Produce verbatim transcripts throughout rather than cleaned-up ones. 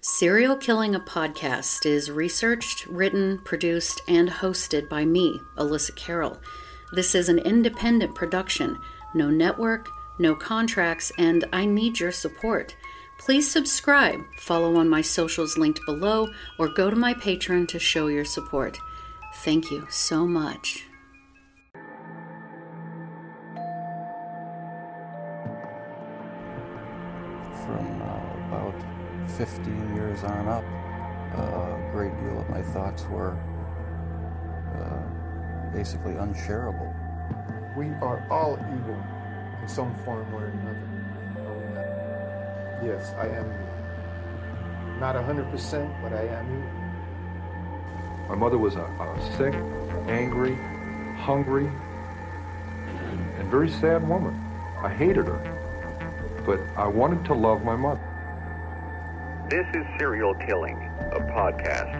Serial Killing, a Podcast is researched, written, produced, and hosted by me, Alyssa Carroll. This is an independent production, no network, no contracts, and I need your support. Please subscribe, follow on my socials linked below, or go to my Patreon to show your support. Thank you so much. From uh, about fifteen years on up, uh, a great deal of my thoughts were uh, basically unshareable. We are all evil in some form or another. Yes, I am evil. Not one hundred percent, but I am evil. My mother was a, a sick, angry, hungry, and, and very sad woman. I hated her, but I wanted to love my mother. This is Serial Killing, a podcast.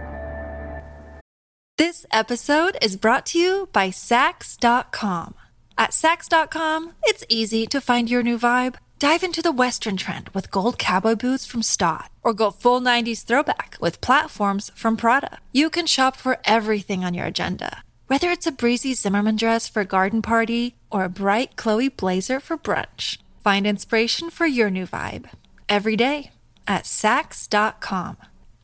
This episode is brought to you by Sax dot com. At Sax dot com, it's easy to find your new vibe. Dive into the Western trend with gold cowboy boots from Stott, or go full nineties throwback with platforms from Prada. You can shop for everything on your agenda, whether it's a breezy Zimmermann dress for a garden party or a bright Chloe blazer for brunch. Find inspiration for your new vibe every day at Sax dot com.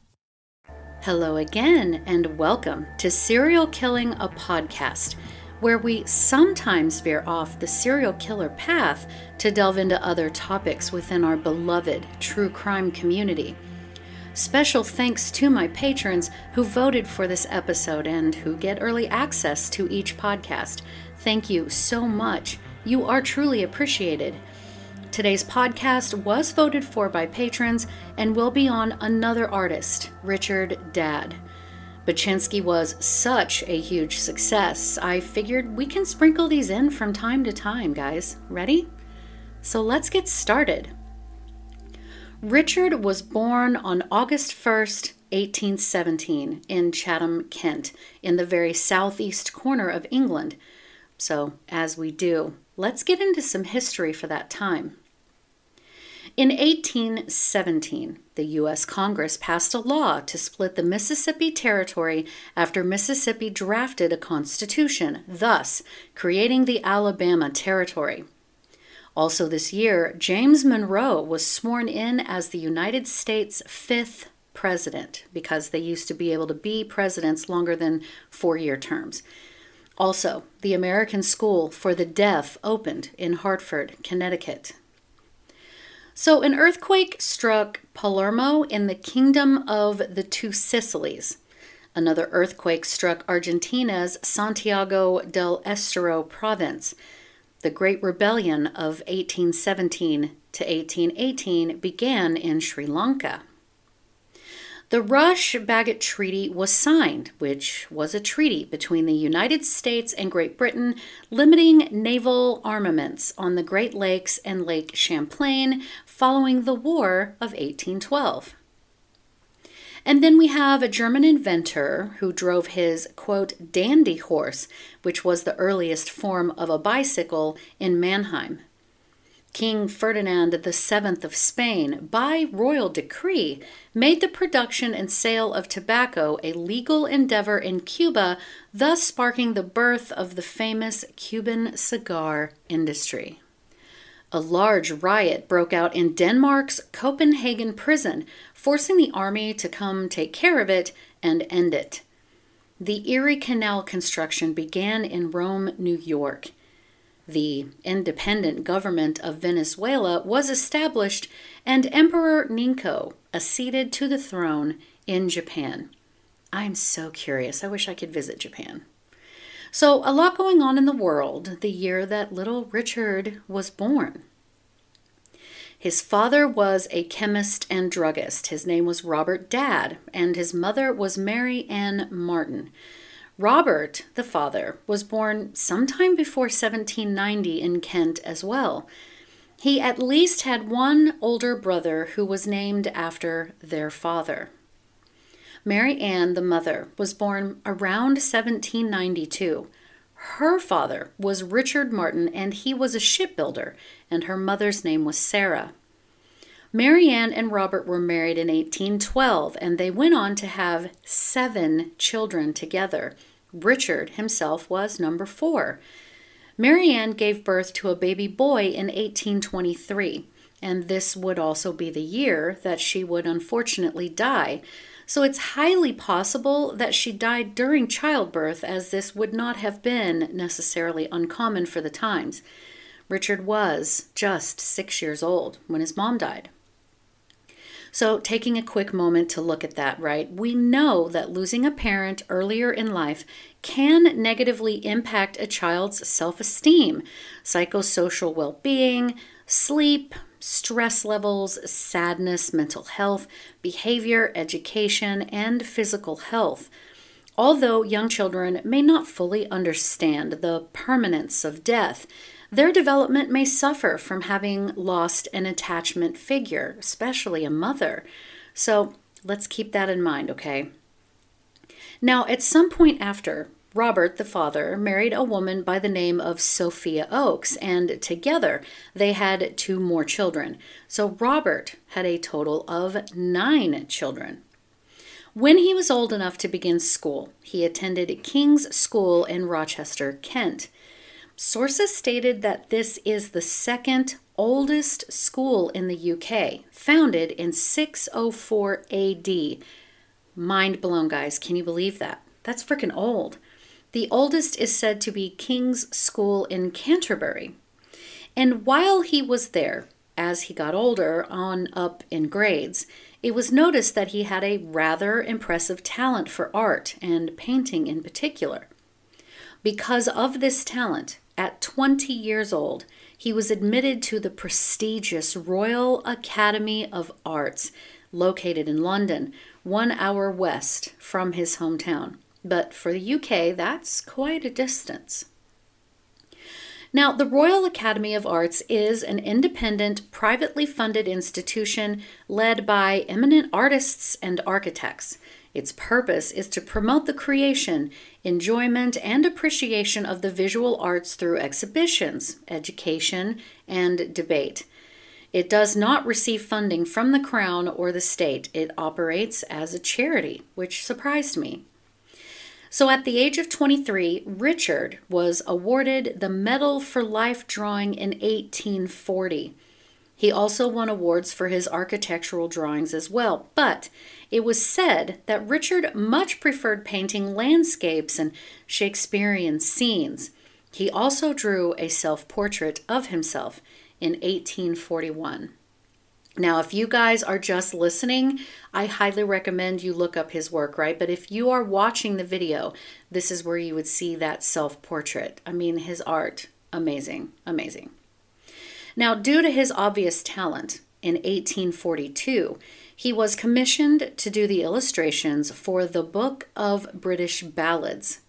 Hello again, and welcome to Serial Killing, a Podcast, where we sometimes veer off the serial killer path to delve into other topics within our beloved true crime community. Special thanks to my patrons who voted for this episode and who get early access to each podcast. Thank you so much. You are truly appreciated. Today's podcast was voted for by patrons and will be on another artist, Richard Dadd. Baczynski was such a huge success, I figured we can sprinkle these in from time to time, guys. Ready? So let's get started. Richard was born on August first, eighteen seventeen, in Chatham, Kent, in the very southeast corner of England. So, as we do, let's get into some history for that time. In eighteen seventeen, the U S Congress passed a law to split the Mississippi Territory after Mississippi drafted a constitution, thus creating the Alabama Territory. Also this year, James Monroe was sworn in as the United States' fifth president, because they used to be able to be presidents longer than four-year terms. Also, the American School for the Deaf opened in Hartford, Connecticut. So an earthquake struck Palermo in the Kingdom of the Two Sicilies. Another earthquake struck Argentina's Santiago del Estero province. The Great Rebellion of eighteen seventeen to eighteen eighteen began in Sri Lanka. The Rush-Bagot Treaty was signed, which was a treaty between the United States and Great Britain limiting naval armaments on the Great Lakes and Lake Champlain following the War of eighteen twelve. And then we have a German inventor who drove his, quote, dandy horse, which was the earliest form of a bicycle, in Mannheim. King Ferdinand the Seventh of Spain, by royal decree, made the production and sale of tobacco a legal endeavor in Cuba, thus sparking the birth of the famous Cuban cigar industry. A large riot broke out in Denmark's Copenhagen prison, forcing the army to come take care of it and end it. The Erie Canal construction began in Rome, New York. The independent government of Venezuela was established, and Emperor Ninko acceded to the throne in Japan. I'm so curious. I wish I could visit Japan. So, a lot going on in the world the year that little Richard was born. His father was a chemist and druggist. His name was Robert Dadd, and his mother was Mary Ann Martin. Robert, the father, was born sometime before seventeen ninety in Kent as well. He at least had one older brother who was named after their father. Mary Ann, the mother, was born around seventeen ninety-two. Her father was Richard Martin, and he was a shipbuilder, and her mother's name was Sarah. Mary Ann and Robert were married in eighteen twelve, and they went on to have seven children together. Richard himself was number four. Mary Ann gave birth to a baby boy in eighteen twenty-three, and this would also be the year that she would unfortunately die. So it's highly possible that she died during childbirth, as this would not have been necessarily uncommon for the times. Richard was just six years old when his mom died. So taking a quick moment to look at that, right? We know that losing a parent earlier in life can negatively impact a child's self-esteem, psychosocial well-being, sleep, stress levels, sadness, mental health, behavior, education, and physical health. Although young children may not fully understand the permanence of death, their development may suffer from having lost an attachment figure, especially a mother. So let's keep that in mind, okay? Now, at some point after, Robert, the father, married a woman by the name of Sophia Oakes, and together they had two more children. So Robert had a total of nine children. When he was old enough to begin school, he attended King's School in Rochester, Kent. Sources stated that this is the second oldest school in the U K, founded in six oh four A D. Mind blown, guys. Can you believe that? That's freaking old. The oldest is said to be King's School in Canterbury. And while he was there, as he got older on up in grades, it was noticed that he had a rather impressive talent for art and painting in particular. Because of this talent, at twenty years old, he was admitted to the prestigious Royal Academy of Arts, located in London, one hour west from his hometown. But for the U K, that's quite a distance. Now, the Royal Academy of Arts is an independent, privately funded institution led by eminent artists and architects. Its purpose is to promote the creation, enjoyment, and appreciation of the visual arts through exhibitions, education, and debate. It does not receive funding from the Crown or the state. It operates as a charity, which surprised me. So at the age of twenty-three, Richard was awarded the Medal for Life Drawing in eighteen forty. He also won awards for his architectural drawings as well, but it was said that Richard much preferred painting landscapes and Shakespearean scenes. He also drew a self-portrait of himself in eighteen forty-one. Now, if you guys are just listening, I highly recommend you look up his work, right? But if you are watching the video, this is where you would see that self-portrait. I mean, his art, amazing, amazing. Now, due to his obvious talent, in eighteen forty-two, he was commissioned to do the illustrations for the Book of British Ballads.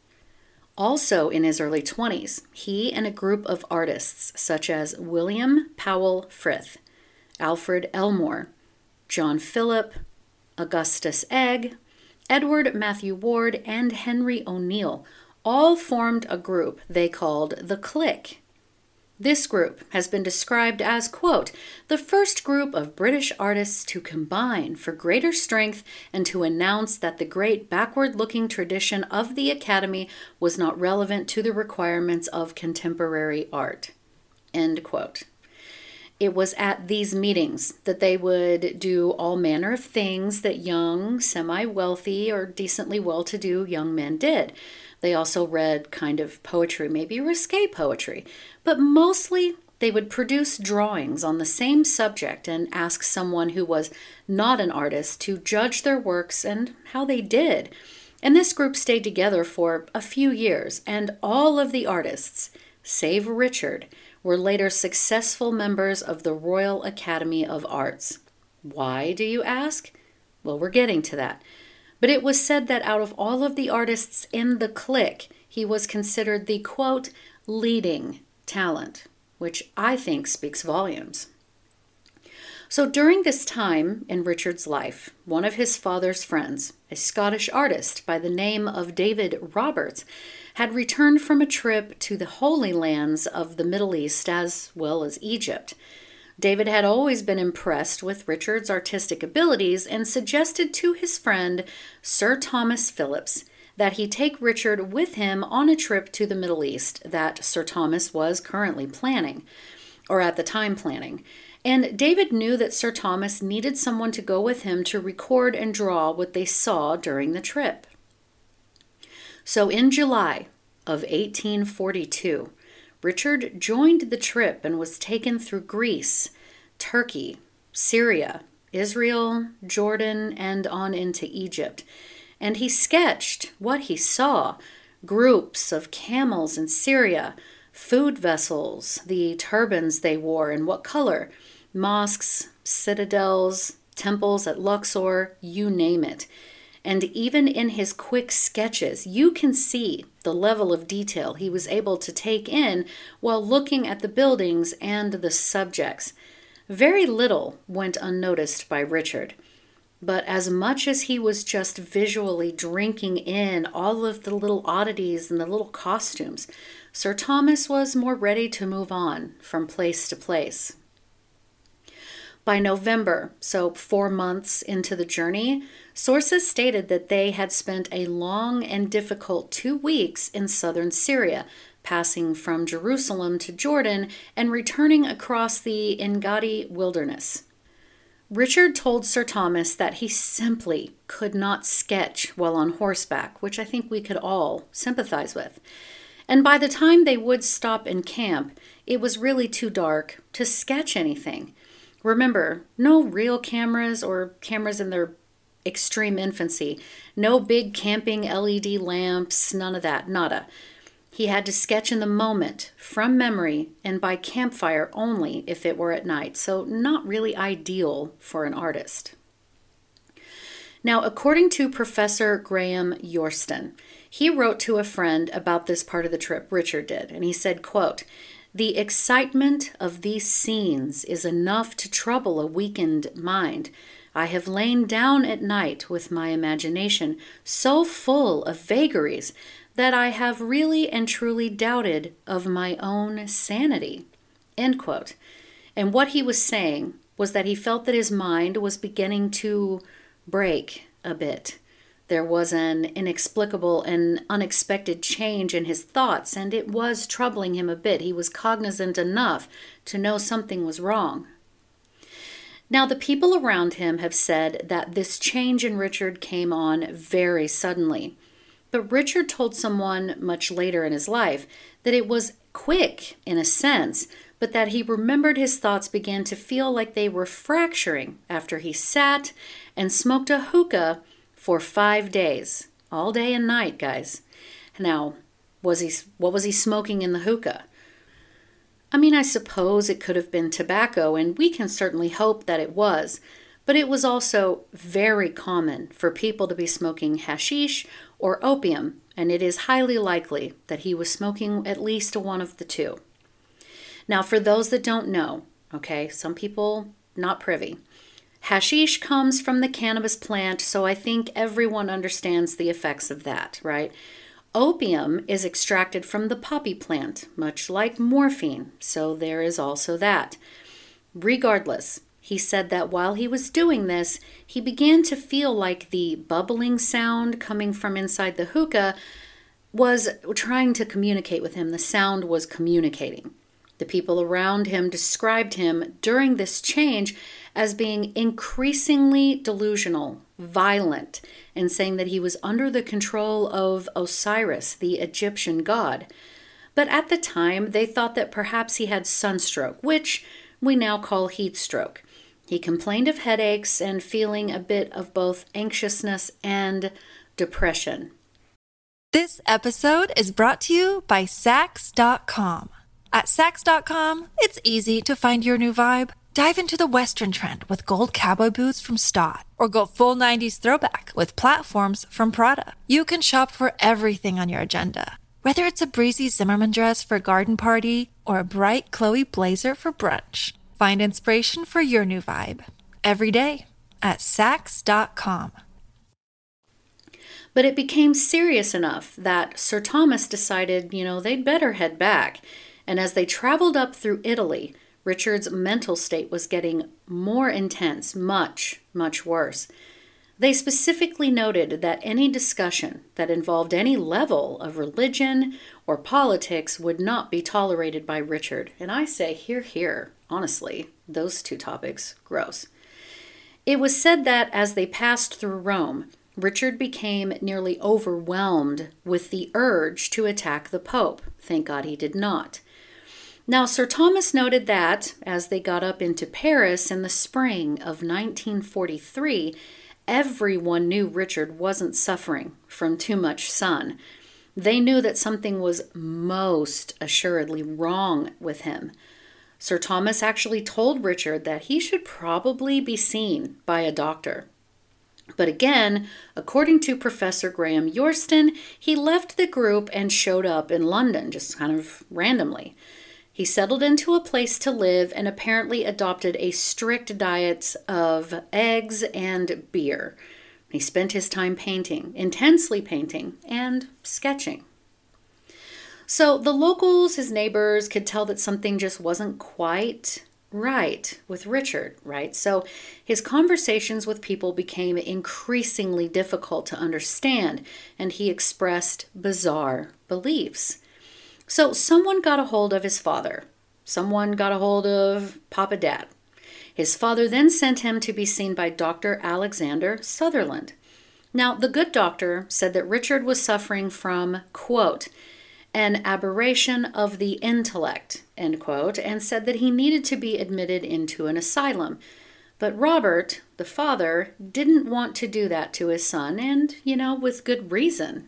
Also in his early twenties, he and a group of artists such as William Powell Frith, Alfred Elmore, John Phillip, Augustus Egg, Edward Matthew Ward, and Henry O'Neill all formed a group they called the Clique. This group has been described as, quote, the first group of British artists to combine for greater strength and to announce that the great backward-looking tradition of the Academy was not relevant to the requirements of contemporary art, end quote. It was at these meetings that they would do all manner of things that young, semi-wealthy, or decently well-to-do young men did. They also read kind of poetry, maybe risque poetry, but mostly they would produce drawings on the same subject and ask someone who was not an artist to judge their works and how they did. And this group stayed together for a few years, and all of the artists, save Richard, were later successful members of the Royal Academy of Arts. Why, do you ask? Well, we're getting to that. But it was said that out of all of the artists in the clique, he was considered the, quote, leading talent, which I think speaks volumes. So during this time in Richard's life, one of his father's friends, a Scottish artist by the name of David Roberts, had returned from a trip to the Holy Lands of the Middle East as well as Egypt. David had always been impressed with Richard's artistic abilities and suggested to his friend Sir Thomas Phillips that he take Richard with him on a trip to the Middle East that Sir Thomas was currently planning, or at the time planning. And David knew that Sir Thomas needed someone to go with him to record and draw what they saw during the trip. So in July of eighteen forty-two, Richard joined the trip and was taken through Greece, Turkey, Syria, Israel, Jordan, and on into Egypt. And he sketched what he saw: groups of camels in Syria, food vessels, the turbans they wore and what color, mosques, citadels, temples at Luxor, you name it. And even in his quick sketches, you can see the level of detail he was able to take in while looking at the buildings and the subjects. Very little went unnoticed by Richard. But as much as he was just visually drinking in all of the little oddities and the little costumes, Sir Thomas was more ready to move on from place to place. By November, so four months into the journey, sources stated that they had spent a long and difficult two weeks in southern Syria, passing from Jerusalem to Jordan and returning across the Engadi wilderness. Richard told Sir Thomas that he simply could not sketch while on horseback, which I think we could all sympathize with. And by the time they would stop in camp, it was really too dark to sketch anything. Remember, no real cameras or cameras in their extreme infancy, no big camping L E D lamps, none of that, nada. He had to sketch in the moment, from memory, and by campfire only if it were at night, so not really ideal for an artist. Now, according to Professor Graham Yorston, he wrote to a friend about this part of the trip, Richard did, and he said, quote, "The excitement of these scenes is enough to trouble a weakened mind. I have lain down at night with my imagination so full of vagaries that I have really and truly doubted of my own sanity." End quote. And what he was saying was that he felt that his mind was beginning to break a bit. There was an inexplicable and unexpected change in his thoughts, and it was troubling him a bit. He was cognizant enough to know something was wrong. Now, the people around him have said that this change in Richard came on very suddenly. But Richard told someone much later in his life that it was quick in a sense, but that he remembered his thoughts began to feel like they were fracturing after he sat and smoked a hookah for five days, all day and night, guys. Now, was he what was he smoking in the hookah? I mean, I suppose it could have been tobacco, and we can certainly hope that it was, but it was also very common for people to be smoking hashish or opium, and it is highly likely that he was smoking at least one of the two. Now, for those that don't know, okay, some people not privy, hashish comes from the cannabis plant, so I think everyone understands the effects of that, right? Opium is extracted from the poppy plant, much like morphine, so there is also that. Regardless, he said that while he was doing this, he began to feel like the bubbling sound coming from inside the hookah was trying to communicate with him. The sound was communicating. The people around him described him during this change as being increasingly delusional, violent, and saying that he was under the control of Osiris, the Egyptian god. But at the time, they thought that perhaps he had sunstroke, which we now call heat stroke. He complained of headaches and feeling a bit of both anxiousness and depression. This episode is brought to you by Sax dot com. At Sax dot com, it's easy to find your new vibe. Dive into the Western trend with gold cowboy boots from Stott, or go full nineties throwback with platforms from Prada. You can shop for everything on your agenda, whether it's a breezy Zimmermann dress for a garden party or a bright Chloe blazer for brunch. Find inspiration for your new vibe every day at Sax dot com. But it became serious enough that Sir Thomas decided, you know, they'd better head back. And as they traveled up through Italy, Richard's mental state was getting more intense, much, much worse. They specifically noted that any discussion that involved any level of religion or politics would not be tolerated by Richard. And I say, hear, hear. Honestly, those two topics, gross. It was said that as they passed through Rome, Richard became nearly overwhelmed with the urge to attack the Pope. Thank God he did not. Now, Sir Thomas noted that, as they got up into Paris in the spring of nineteen forty-three, everyone knew Richard wasn't suffering from too much sun. They knew that something was most assuredly wrong with him. Sir Thomas actually told Richard that he should probably be seen by a doctor. But again, according to Professor Graham Yorston, he left the group and showed up in London, just kind of randomly. He settled into a place to live and apparently adopted a strict diet of eggs and beer. He spent his time painting, intensely painting, and sketching. So the locals, his neighbors, could tell that something just wasn't quite right with Richard, right? So his conversations with people became increasingly difficult to understand, and he expressed bizarre beliefs. So someone got a hold of his father. Someone got a hold of Papa Dad. His father then sent him to be seen by Doctor Alexander Sutherland. Now, the good doctor said that Richard was suffering from, quote, an aberration of the intellect, end quote, and said that he needed to be admitted into an asylum. But Robert, the father, didn't want to do that to his son, and, you know, with good reason.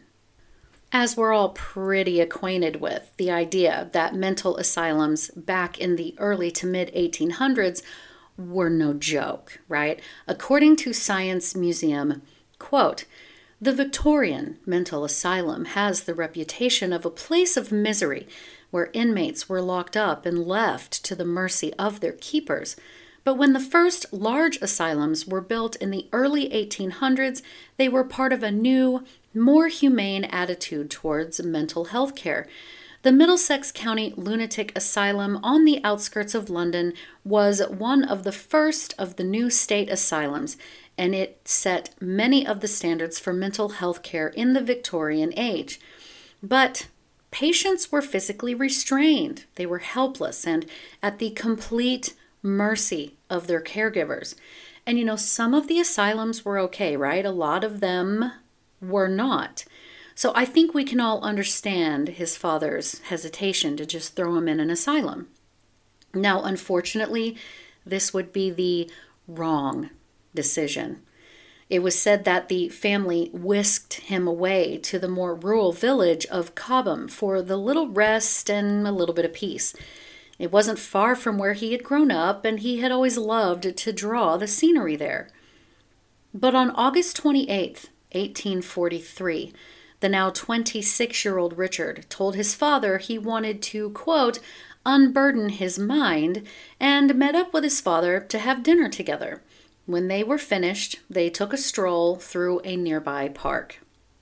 As we're all pretty acquainted with, the idea that mental asylums back in the early to mid eighteen hundreds were no joke, right? According to Science Museum, quote, the Victorian Mental Asylum has the reputation of a place of misery where inmates were locked up and left to the mercy of their keepers. But when the first large asylums were built in the early eighteen hundreds, they were part of a new, more humane attitude towards mental health care. The Middlesex County Lunatic Asylum on the outskirts of London was one of the first of the new state asylums, and it set many of the standards for mental health care in the Victorian age. But patients were physically restrained. They were helpless and at the complete mercy of their caregivers. And you know, some of the asylums were okay, right? A lot of them were not. So I think we can all understand his father's hesitation to just throw him in an asylum. Now, unfortunately, this would be the wrong decision. It was said that the family whisked him away to the more rural village of Cobham for the little rest and a little bit of peace. It wasn't far from where he had grown up, and he had always loved to draw the scenery there. But on August twenty-eighth, eighteen forty-three, the now twenty-six-year-old Richard told his father he wanted to, quote, unburden his mind, and met up with his father to have dinner together. When they were finished, they took a stroll through a nearby park.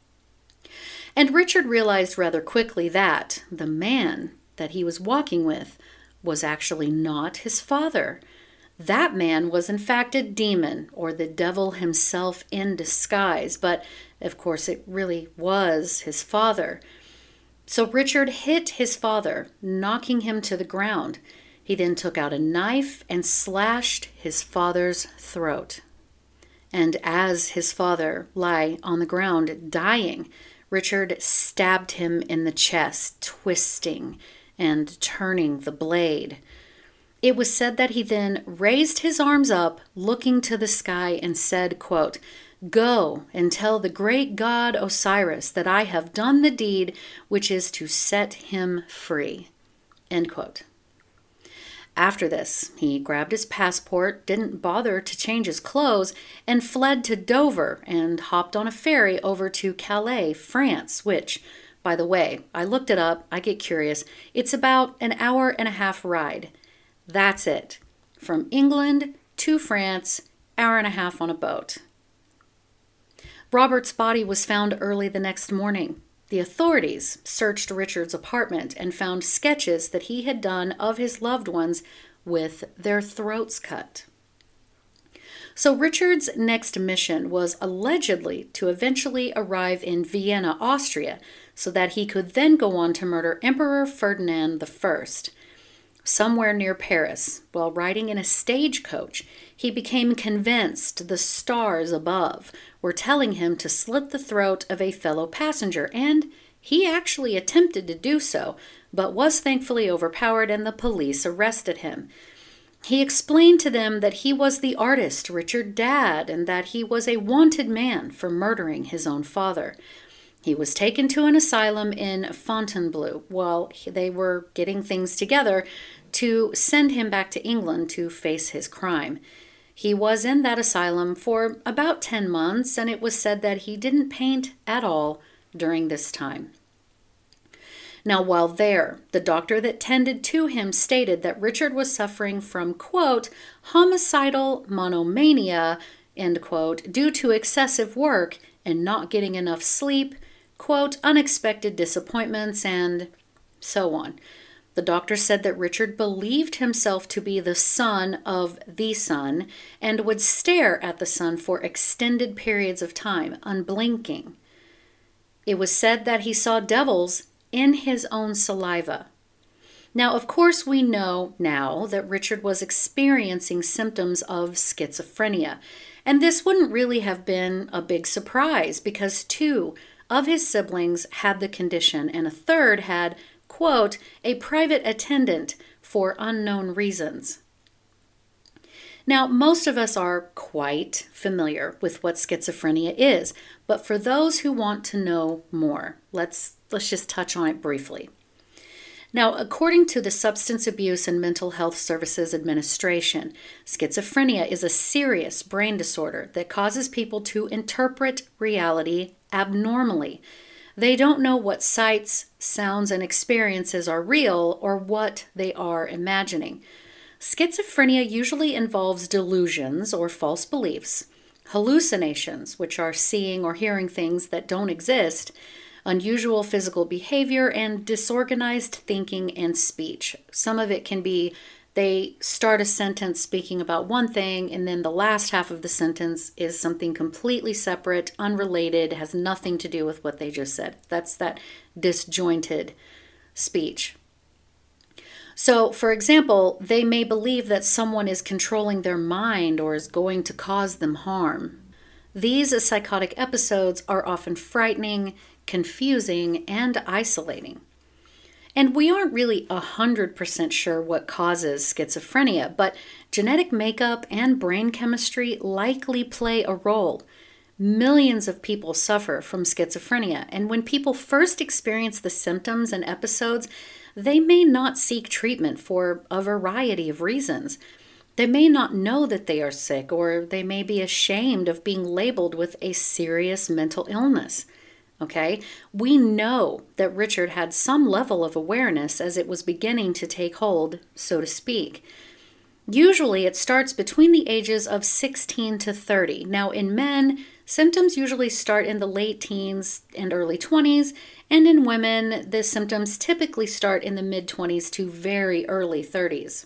And Richard realized rather quickly that the man that he was walking with was actually not his father. That man was in fact a demon, or the devil himself in disguise, but of course it really was his father. So Richard hit his father, knocking him to the ground. He then took out a knife and slashed his father's throat. And as his father lay on the ground dying, Richard stabbed him in the chest, twisting and turning the blade. It was said that he then raised his arms up, looking to the sky, and said, quote, go and tell the great god Osiris that I have done the deed which is to set him free. End quote. After this, he grabbed his passport, didn't bother to change his clothes, and fled to Dover and hopped on a ferry over to Calais, France, which, by the way, I looked it up, I get curious, it's about an hour and a half ride. That's it. From England to France, hour and a half on a boat. Robert's body was found early the next morning. The authorities searched Richard's apartment and found sketches that he had done of his loved ones with their throats cut. So Richard's next mission was allegedly to eventually arrive in Vienna, Austria, so that he could then go on to murder Emperor Ferdinand the First. Somewhere near Paris, while riding in a stagecoach, he became convinced the stars above were telling him to slit the throat of a fellow passenger, and he actually attempted to do so, but was thankfully overpowered and the police arrested him. He explained to them that he was the artist Richard Dadd and that he was a wanted man for murdering his own father. He was taken to an asylum in Fontainebleau while they were getting things together to send him back to England to face his crime. He was in that asylum for about ten months, and it was said that he didn't paint at all during this time. Now, while there, the doctor that tended to him stated that Richard was suffering from, quote, homicidal monomania, end quote, due to excessive work and not getting enough sleep, quote, unexpected disappointments, and so on. The doctor said that Richard believed himself to be the son of the sun and would stare at the sun for extended periods of time, unblinking. It was said that he saw devils in his own saliva. Now, of course, we know now that Richard was experiencing symptoms of schizophrenia, and this wouldn't really have been a big surprise because two of his siblings had the condition and a third had, quote, a private attendant for unknown reasons. Now, most of us are quite familiar with what schizophrenia is, but for those who want to know more, let's let's just touch on it briefly. Now, according to the Substance Abuse and Mental Health Services Administration, schizophrenia is a serious brain disorder that causes people to interpret reality abnormally. They don't know what sights, sounds, and experiences are real or what they are imagining. Schizophrenia usually involves delusions or false beliefs, hallucinations, which are seeing or hearing things that don't exist, unusual physical behavior, and disorganized thinking and speech. Some of it can be they start a sentence speaking about one thing, and then the last half of the sentence is something completely separate, unrelated, has nothing to do with what they just said. That's that disjointed speech. So, for example, they may believe that someone is controlling their mind or is going to cause them harm. These psychotic episodes are often frightening, confusing, and isolating. And we aren't really one hundred percent sure what causes schizophrenia, but genetic makeup and brain chemistry likely play a role. Millions of people suffer from schizophrenia, and when people first experience the symptoms and episodes, they may not seek treatment for a variety of reasons. They may not know that they are sick, or they may be ashamed of being labeled with a serious mental illness. Okay, we know that Richard had some level of awareness as it was beginning to take hold, so to speak. Usually it starts between the ages of sixteen to thirty. Now in men, symptoms usually start in the late teens and early twenties, and in women, the symptoms typically start in the mid-twenties to very early thirties.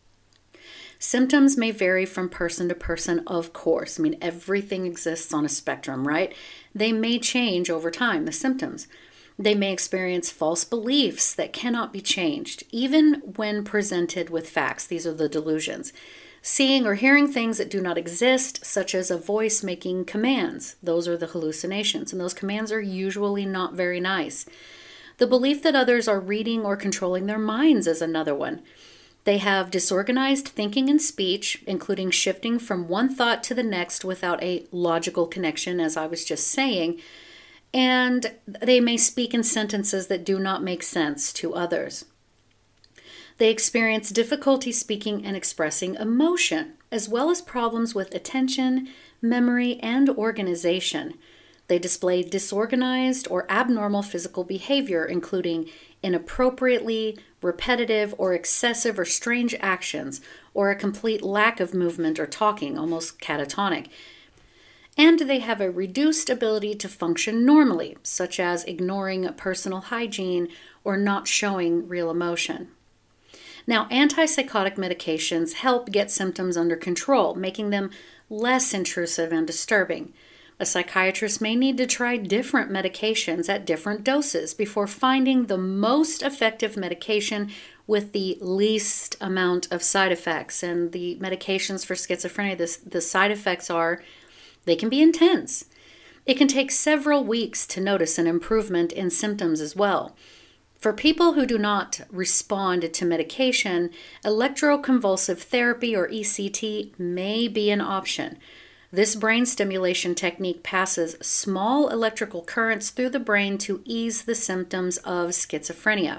Symptoms may vary from person to person, of course. I mean, everything exists on a spectrum, right? They may change over time, the symptoms. They may experience false beliefs that cannot be changed, even when presented with facts. These are the delusions. Seeing or hearing things that do not exist, such as a voice making commands. Those are the hallucinations, and those commands are usually not very nice. The belief that others are reading or controlling their minds is another one. They have disorganized thinking and speech, including shifting from one thought to the next without a logical connection, as I was just saying, and they may speak in sentences that do not make sense to others. They experience difficulty speaking and expressing emotion, as well as problems with attention, memory, and organization. They display disorganized or abnormal physical behavior, including inappropriately repetitive or excessive or strange actions, or a complete lack of movement or talking, almost catatonic. And they have a reduced ability to function normally, such as ignoring personal hygiene or not showing real emotion. Now, antipsychotic medications help get symptoms under control, making them less intrusive and disturbing. A psychiatrist may need to try different medications at different doses before finding the most effective medication with the least amount of side effects. And the medications for schizophrenia, this, the side effects are, they can be intense. It can take several weeks to notice an improvement in symptoms as well. For people who do not respond to medication, electroconvulsive therapy or E C T may be an option. This brain stimulation technique passes small electrical currents through the brain to ease the symptoms of schizophrenia.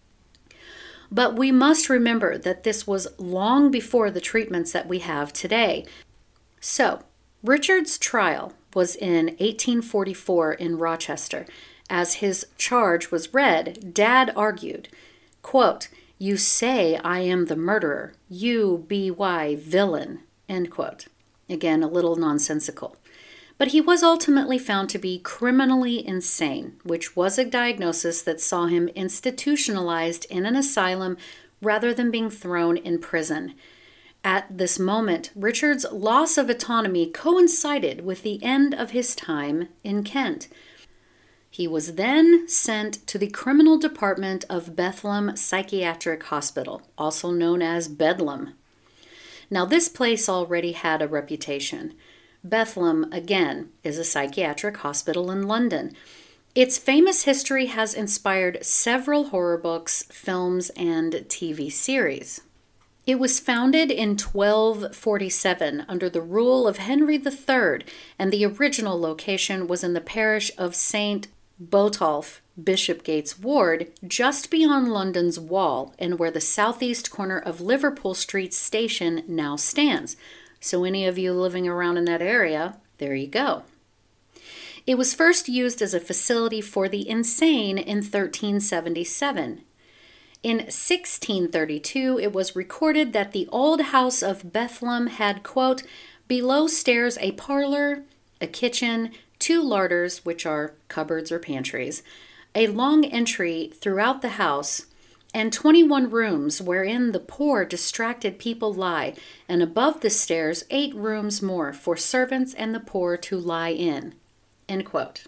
But we must remember that this was long before the treatments that we have today. So, Richard's trial was in eighteen forty-four in Rochester. As his charge was read, Dad argued, quote, "You say I am the murderer, you B Y villain," end quote. Again, a little nonsensical. But he was ultimately found to be criminally insane, which was a diagnosis that saw him institutionalized in an asylum rather than being thrown in prison. At this moment, Richard's loss of autonomy coincided with the end of his time in Kent. He was then sent to the criminal department of Bethlem Psychiatric Hospital, also known as Bedlam. Now, this place already had a reputation. Bethlem, again, is a psychiatric hospital in London. Its famous history has inspired several horror books, films, and T V series. It was founded in twelve forty-seven under the rule of Henry the Third, and the original location was in the parish of Saint Botolph, Bishopgate's ward, just beyond London's Wall, and where the southeast corner of Liverpool Street Station now stands. So any of you living around in that area, there you go. It was first used as a facility for the insane in thirteen seventy-seven. In sixteen thirty-two, it was recorded that the old house of Bethlem had, quote, below stairs a parlor, a kitchen, two larders, which are cupboards or pantries, a long entry throughout the house, and twenty-one rooms wherein the poor distracted people lie, and above the stairs eight rooms more for servants and the poor to lie in. End quote.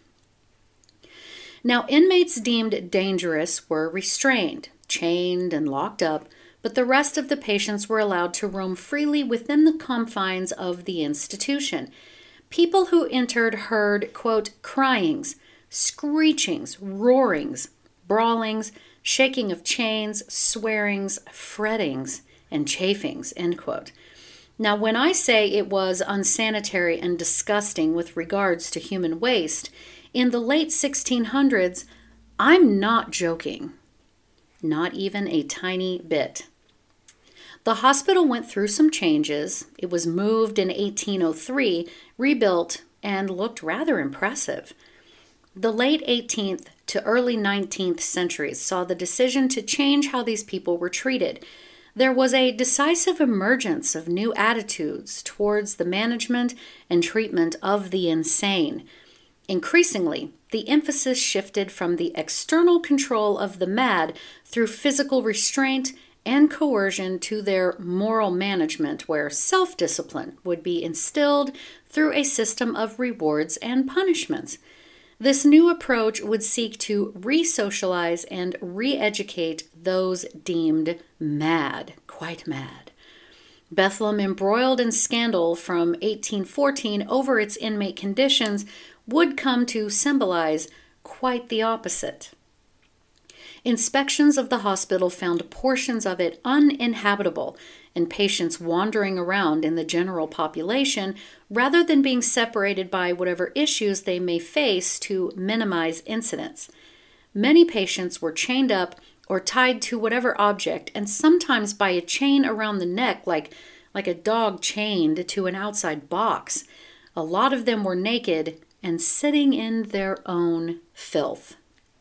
Now, inmates deemed dangerous were restrained, chained, and locked up, but the rest of the patients were allowed to roam freely within the confines of the institution. People who entered heard, quote, cryings, screechings, roarings, brawlings, shaking of chains, swearings, frettings, and chafings, end quote. Now, when I say it was unsanitary and disgusting with regards to human waste, in the late sixteen hundreds, I'm not joking. Not even a tiny bit. The hospital went through some changes. It was moved in eighteen oh three, rebuilt, and looked rather impressive. The late eighteenth to early nineteenth centuries saw the decision to change how these people were treated. There was a decisive emergence of new attitudes towards the management and treatment of the insane. Increasingly, the emphasis shifted from the external control of the mad through physical restraint and coercion to their moral management, where self-discipline would be instilled through a system of rewards and punishments. This new approach would seek to re-socialize and re-educate those deemed mad, quite mad. Bethlem, embroiled in scandal from eighteen fourteen over its inmate conditions, would come to symbolize quite the opposite. Inspections of the hospital found portions of it uninhabitable and patients wandering around in the general population rather than being separated by whatever issues they may face to minimize incidents. Many patients were chained up or tied to whatever object, and sometimes by a chain around the neck like, like a dog chained to an outside box. A lot of them were naked and sitting in their own filth.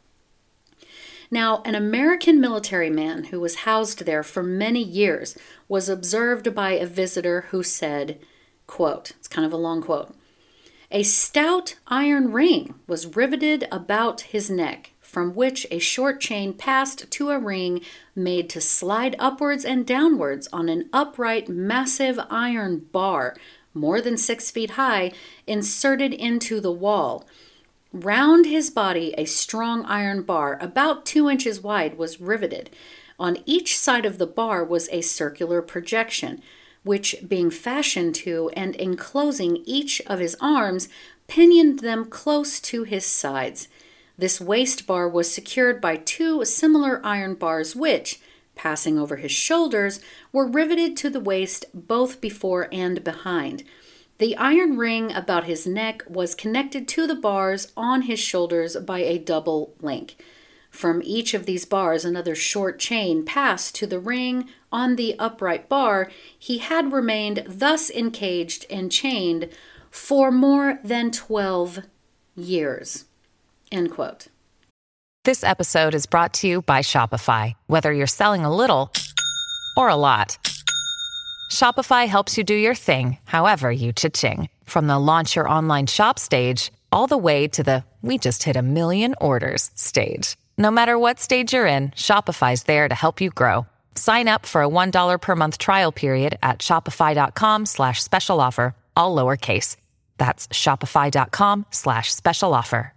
Now, an American military man who was housed there for many years was observed by a visitor who said, quote, it's kind of a long quote, "A stout iron ring was riveted about his neck, from which a short chain passed to a ring made to slide upwards and downwards on an upright, massive iron bar, more than six feet high, inserted into the wall. Round his body, a strong iron bar, about two inches wide, was riveted. On each side of the bar was a circular projection, which, being fashioned to and enclosing each of his arms, pinioned them close to his sides. This waist bar was secured by two similar iron bars which, passing over his shoulders, were riveted to the waist both before and behind. The iron ring about his neck was connected to the bars on his shoulders by a double link. From each of these bars, another short chain passed to the ring on the upright bar. He had remained thus encaged and chained for more than twelve years. End quote. This episode is brought to you by Shopify. Whether you're selling a little or a lot, Shopify helps you do your thing, however you cha-ching. From the launch your online shop stage, all the way to the we just hit a million orders stage. No matter what stage you're in, Shopify's there to help you grow. Sign up for a one dollar per month trial period at shopify.com slash special offer, all lowercase. That's shopify.com slash special offer.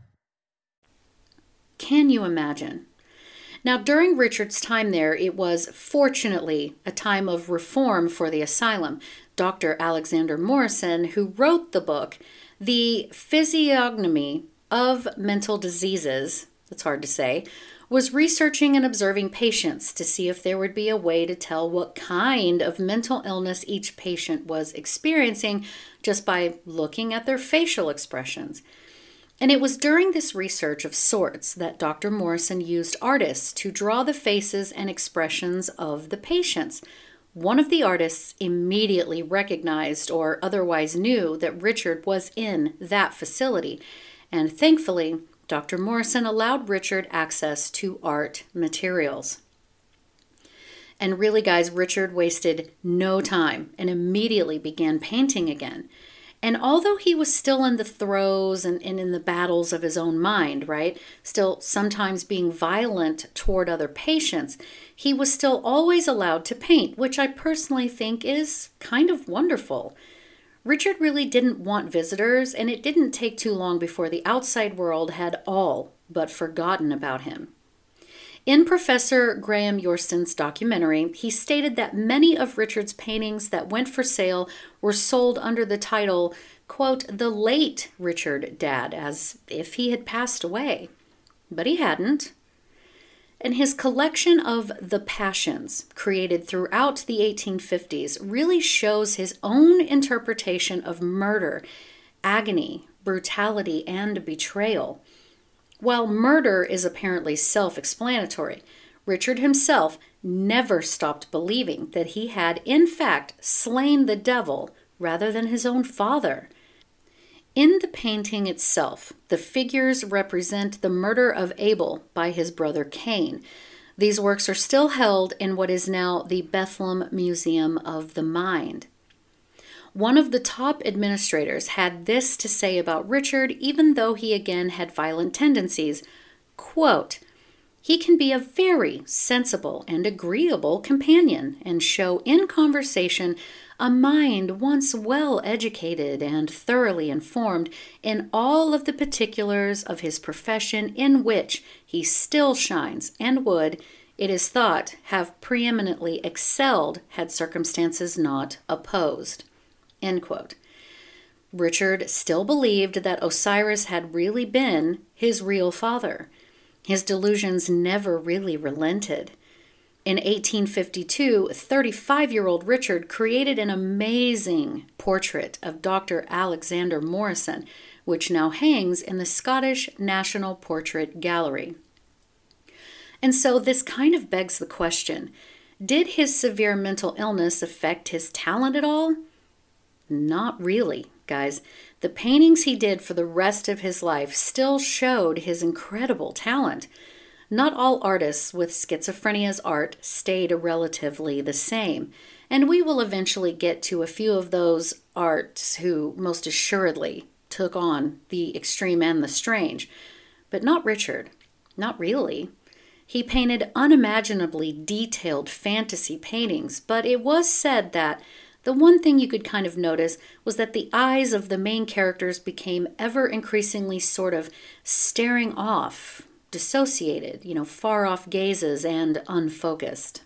Can you imagine? Now, during Richard's time there, it was fortunately a time of reform for the asylum. Doctor Alexander Morrison, who wrote the book, The Physiognomy of Mental Diseases, that's hard to say, was researching and observing patients to see if there would be a way to tell what kind of mental illness each patient was experiencing just by looking at their facial expressions. And it was during this research of sorts that Doctor Morrison used artists to draw the faces and expressions of the patients. One of the artists immediately recognized or otherwise knew that Richard was in that facility, and thankfully, Doctor Morrison allowed Richard access to art materials. And really, guys, Richard wasted no time and immediately began painting again. And although he was still in the throes and, and in the battles of his own mind, right, still sometimes being violent toward other patients, he was still always allowed to paint, which I personally think is kind of wonderful. Richard really didn't want visitors, and it didn't take too long before the outside world had all but forgotten about him. In Professor Graham Yorston's documentary, he stated that many of Richard's paintings that went for sale were sold under the title, quote, "The Late Richard Dad," as if he had passed away. But he hadn't. And his collection of The Passions, created throughout the eighteen fifties, really shows his own interpretation of murder, agony, brutality, and betrayal. While murder is apparently self-explanatory, Richard himself never stopped believing that he had, in fact, slain the devil rather than his own father. In the painting itself, the figures represent the murder of Abel by his brother Cain. These works are still held in what is now the Bethlehem Museum of the Mind. One of the top administrators had this to say about Richard, even though he again had violent tendencies, quote, "He can be a very sensible and agreeable companion and show in conversation a mind once well educated and thoroughly informed in all of the particulars of his profession in which he still shines and would, it is thought, have preeminently excelled had circumstances not opposed." End quote. Richard still believed that Osiris had really been his real father. His delusions never really relented. In eighteen fifty-two, thirty-five-year-old Richard created an amazing portrait of Doctor Alexander Morrison, which now hangs in the Scottish National Portrait Gallery. And so this kind of begs the question, did his severe mental illness affect his talent at all? Not really, guys. The paintings he did for the rest of his life still showed his incredible talent. Not all artists with schizophrenia's art stayed relatively the same, and we will eventually get to a few of those arts who most assuredly took on the extreme and the strange. But not Richard. Not really. He painted unimaginably detailed fantasy paintings, but it was said that the one thing you could kind of notice was that the eyes of the main characters became ever increasingly sort of staring off, dissociated, you know, far off gazes and unfocused.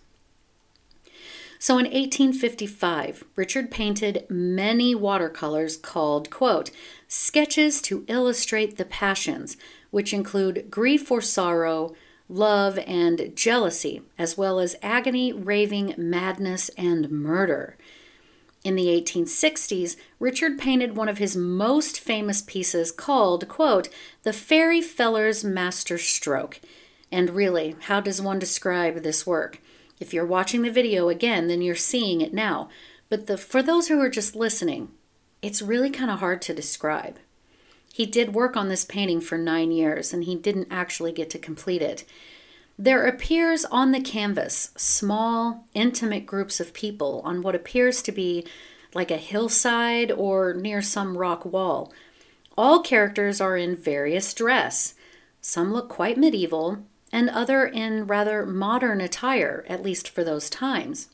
So in eighteen fifty-five, Richard painted many watercolors called, quote, sketches to illustrate the passions, which include grief or sorrow, love and jealousy, as well as agony, raving, madness, and murder. In the eighteen sixties, Richard painted one of his most famous pieces called, quote, The Fairy Feller's Master Stroke. And really, how does one describe this work? If you're watching the video again, then you're seeing it now. But the, for those who are just listening, it's really kind of hard to describe. He did work on this painting for nine years, and he didn't actually get to complete it. There appears on the canvas small, intimate groups of people on what appears to be like a hillside or near some rock wall. All characters are in various dress. Some look quite medieval, and other in rather modern attire, at least for those times.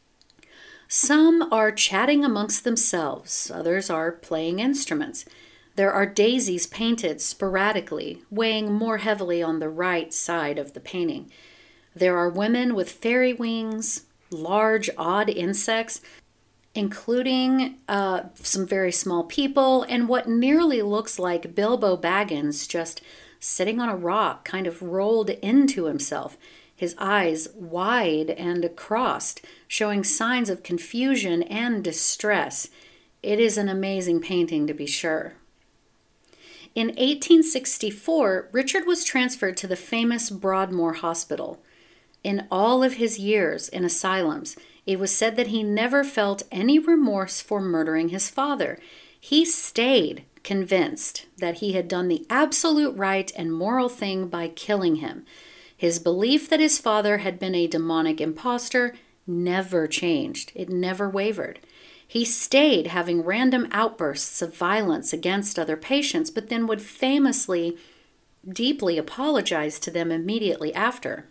Some are chatting amongst themselves, others are playing instruments. There are daisies painted sporadically, weighing more heavily on the right side of the painting. There are women with fairy wings, large, odd insects, including uh, some very small people, and what nearly looks like Bilbo Baggins just sitting on a rock, kind of rolled into himself, his eyes wide and crossed, showing signs of confusion and distress. It is an amazing painting, to be sure. In eighteen sixty-four, Richard was transferred to the famous Broadmoor Hospital. In all of his years in asylums, it was said that he never felt any remorse for murdering his father. He stayed convinced that he had done the absolute right and moral thing by killing him. His belief that his father had been a demonic impostor never changed. It never wavered. He stayed having random outbursts of violence against other patients, but then would famously deeply apologize to them immediately after.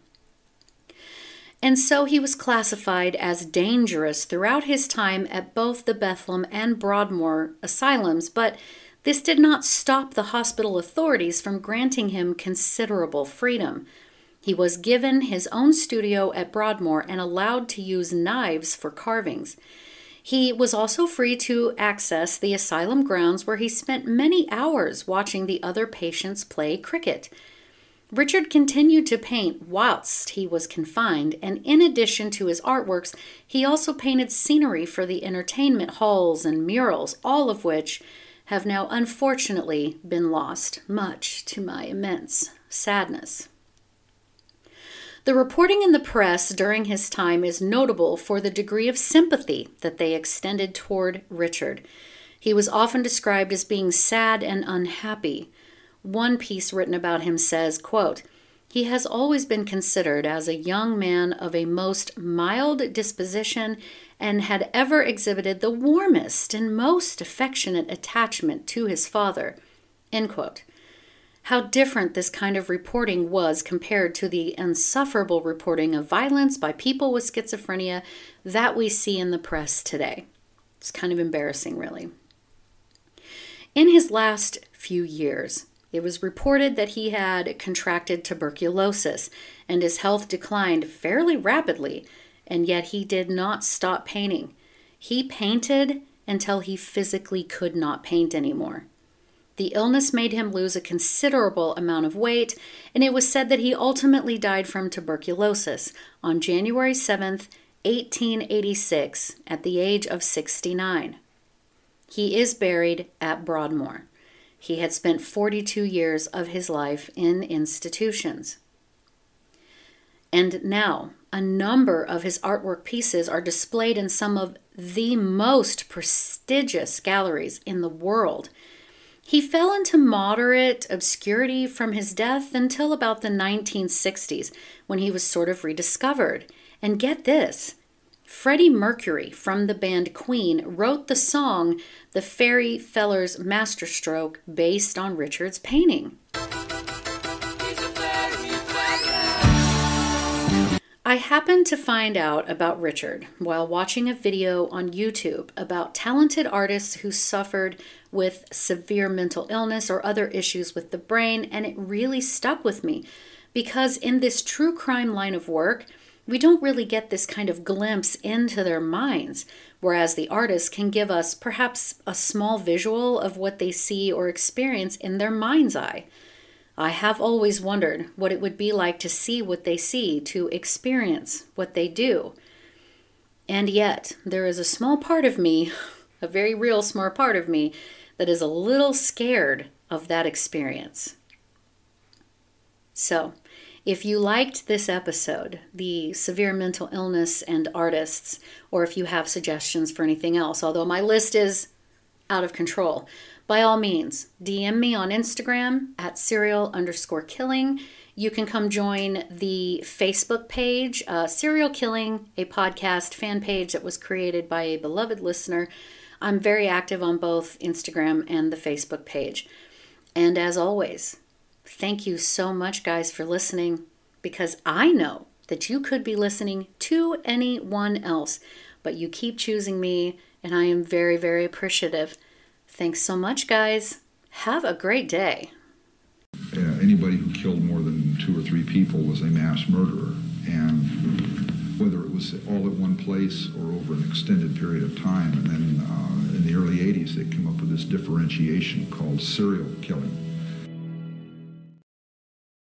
And so he was classified as dangerous throughout his time at both the Bethlem and Broadmoor asylums, but this did not stop the hospital authorities from granting him considerable freedom. He was given his own studio at Broadmoor and allowed to use knives for carvings. He was also free to access the asylum grounds where he spent many hours watching the other patients play cricket. Richard continued to paint whilst he was confined, and in addition to his artworks, he also painted scenery for the entertainment halls and murals, all of which have now unfortunately been lost, much to my immense sadness. The reporting in the press during his time is notable for the degree of sympathy that they extended toward Richard. He was often described as being sad and unhappy. One piece written about him says, quote, he has always been considered as a young man of a most mild disposition and had ever exhibited the warmest and most affectionate attachment to his father, end quote. How different this kind of reporting was compared to the insufferable reporting of violence by people with schizophrenia that we see in the press today. It's kind of embarrassing, really. In his last few years, it was reported that he had contracted tuberculosis and his health declined fairly rapidly, and yet he did not stop painting. He painted until he physically could not paint anymore. The illness made him lose a considerable amount of weight, and it was said that he ultimately died from tuberculosis on January seventh, eighteen eighty-six, at the age of sixty-nine. He is buried at Broadmoor. He had spent forty-two years of his life in institutions. And now, a number of his artwork pieces are displayed in some of the most prestigious galleries in the world. He fell into moderate obscurity from his death until about the nineteen sixties, when he was sort of rediscovered. And get this, Freddie Mercury from the band Queen wrote the song The Fairy Feller's Masterstroke based on Richard's painting. He's a fairy happened to find out about Richard while watching a video on YouTube about talented artists who suffered with severe mental illness or other issues with the brain, and it really stuck with me because in this true crime line of work, we don't really get this kind of glimpse into their minds, whereas the artists can give us perhaps a small visual of what they see or experience in their mind's eye. I have always wondered what it would be like to see what they see, to experience what they do. And yet, there is a small part of me, a very real small part of me, that is a little scared of that experience. So, if you liked this episode, the severe mental illness and artists, or if you have suggestions for anything else, although my list is out of control, by all means, D M me on Instagram at serial underscore killing. You can come join the Facebook page, uh, Serial Killing, a podcast fan page that was created by a beloved listener. I'm very active on both Instagram and the Facebook page. And as always, thank you so much, guys, for listening, because I know that you could be listening to anyone else, but you keep choosing me, and I am very, very appreciative. Thanks so much, guys. Have a great day. Uh, anybody who killed more than two or three people was a mass murderer, and whether it was all at one place or over an extended period of time, and then uh, in the early eighties they came up with this differentiation called serial killing.